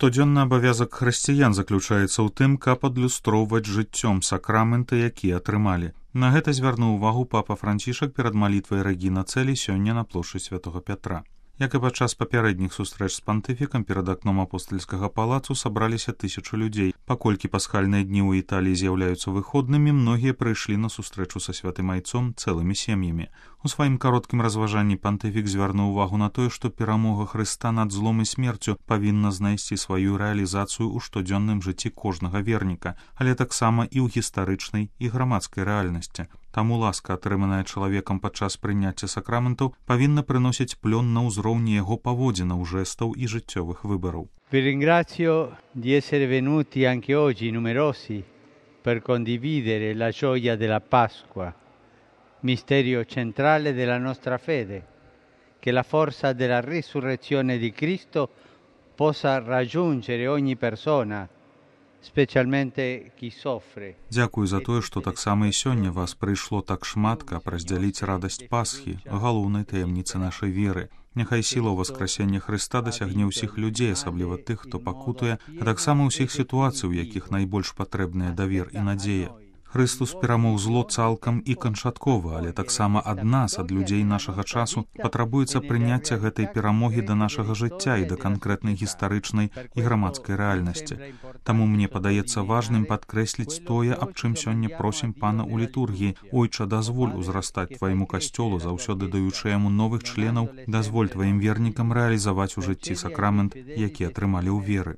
Штодзённы абавязак хрысціян заключаецца ў тым, каб адлюстроўваць жыццём сакраменты, якія атрымалі. На гэта звярнуў увагу папа Францішак перад малітвай Рэгіна Цэлі сёння на плошчы Святога Пятра. Як і падчас папярэдніх сустрэч з пантыфікам перад акном апостальскага палацу сабраліся тысячы людзей. Паколькі пасхальныя дні ў Італіі з'яўляюцца выходнымі, многія прыйшлі на сустрэчу са святым айцом цэлымі сем'ямі. У сваім кароткім разважанні пантыфік звярнуў увагу на тое, што перамога Хрыста над злом і смерцю павінна знайсці сваю рэалізацыю ў штодзённым жыцці кожнага верніка, але таксама і ў гістарычнай і грамадскай рэальнасці. Таму ласка, атрыманая чалавекам падчас прыняцця сакраментаў, павінна прыносіць плён на ўзроўні яго паводзінаў, жэстаў і жыццёвых выбараў. Vi ringrazio di essere venuti anche oggi numerosi per condividere la gioia della Pasqua, misterio centrale della nostra fede, che la forza della risurrezione di Cristo possa raggiungere ogni persona, specialmente chi soffre. Дзякую за тое, што таксама і сёння вас прыйшло так шмат, каб раздзяліць радасць Пасхі, галоўнай таямніцы нашай веры. Няхай сіла ўваскрасення Хрыста дасягне ўсіх людзей, асабліва тых, хто пакутуе, а таксама ўсіх сітуацый, у якіх найбольш патрэбныя давер і надзея. Хрыстус перамог зло цалкам і канчаткова, але таксама ад нас, ад людзей нашага часу, патрабуецца прыняцця гэтай перамогі да нашага жыцця і да канкрэтнай гістарычнай і грамадскай рэальнасці. Таму мне падаецца важным падкрэсліць тое, аб чым сёння просім пана ў літургіі. Ойча, дазволь узрастаць твайму касцёлу, заўсёды даючы яму новых членаў, дазволь тваім вернікам рэалізаваць у жыцці сакрамент, які атрымалі ў веры.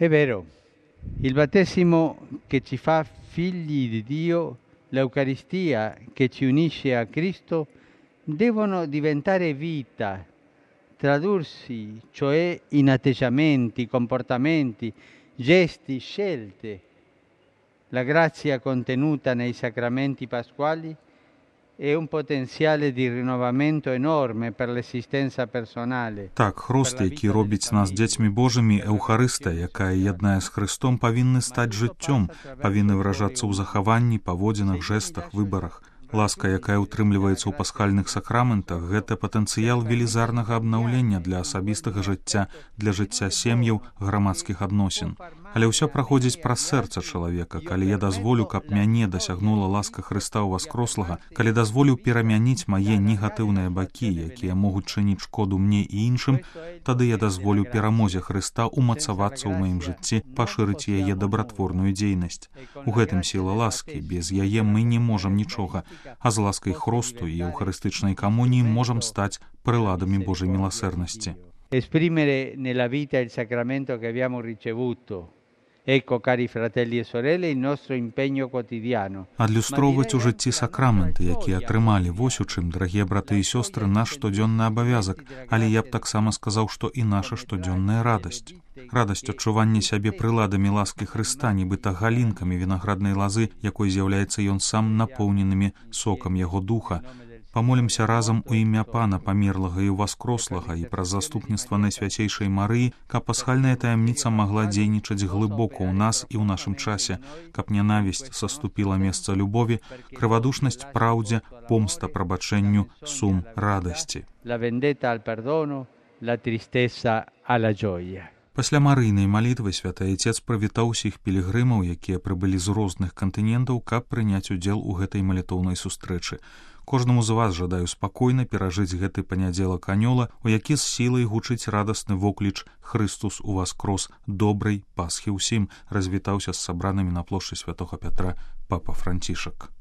Il battesimo che ci fa figli di Dio, l'Eucaristia che ci unisce a Cristo, devono diventare vita, tradursi cioè in atteggiamenti, comportamenti, gesti, scelte. La grazia contenuta nei sacramenti pasquali è un potenziale di rinnovamento enorme per l'esistenza personale. Так, хрост, які робіць нас дзецьмі Божымі, Еўхарыстыя, якая яднае з Христом, павінны стаць жыццём, павінны выражацца ў захаванні, паводзінах, жэстах, выбарах. Ласка, якая ўтрымліваецца ў пасхальных сакраментах, гэта патэнцыял велізарнага абнаўлення для асабістага жыцця, для жыцця сем'яў, грамадскіх адносін. Але ўсё праходзіць праз сэрца чалавека. Калі я дазволю, каб мяне дасягнула ласка Хрыста ўваскрослага, калі дазволю перамяніць мае негатыўныя бакі, якія могуць чыніць шкоду мне і іншым, тады я дазволю перамозе Хрыста ўмацавацца ў маім жыцці, пашырыць яе дабратворную дзейнасць. У гэтым сіла ласкі, без яе мы не можам нічога, а з ласкай хросту і еўхарыстычнай камуніі можам стаць прыладамі Божай міласэрнасці. Esprimere nella vita il sacramento che abbiamo ricevuto. Ecco, cari fratelli e sorelle, il nostro impegno quotidiano. Адлюстроўваць у жыцці сакраменты, якія атрымалі, вось у чым, дарагія браты і сёстры, наш штодзённы абавязак, але я б таксама сказаў, што і наша штодзённая радасць. Радасць адчування сябе прыладамі ласкі Хрыста, нібыта галінкамі вінаграднай лазы, якой з'яўляецца ён сам, напоўненымі сокам яго духа. Памолімся разам у імя Пана памерлага і ўваскрослага і праз заступніцтва Найсвяцейшай Марыі, каб пасхальная таямніца магла дзейнічаць глыбока ў нас і ў нашым часе, каб нянавісць саступіла месца любові, крывадушнасць праўдзе, помста прабачэнню, сум радасці. La vendetta al perdono, la tristezza alla gioia. Пасля марыйнай малітвы святы айцец прывітаў усіх пілігрымаў, якія прыбылі з розных кантынентаў, каб прыняць удзел у гэтай малітоўнай сустрэчы. Кожнаму з вас жадаю спакойна перажыць гэты панядзелак анёла, у які з сілай гучыць радасны вокліч «Хрыстус уваскрос, добрай Пасхі ўсім», развітаўся з сабранымі на плошчы Святога Пятра папа Францішак.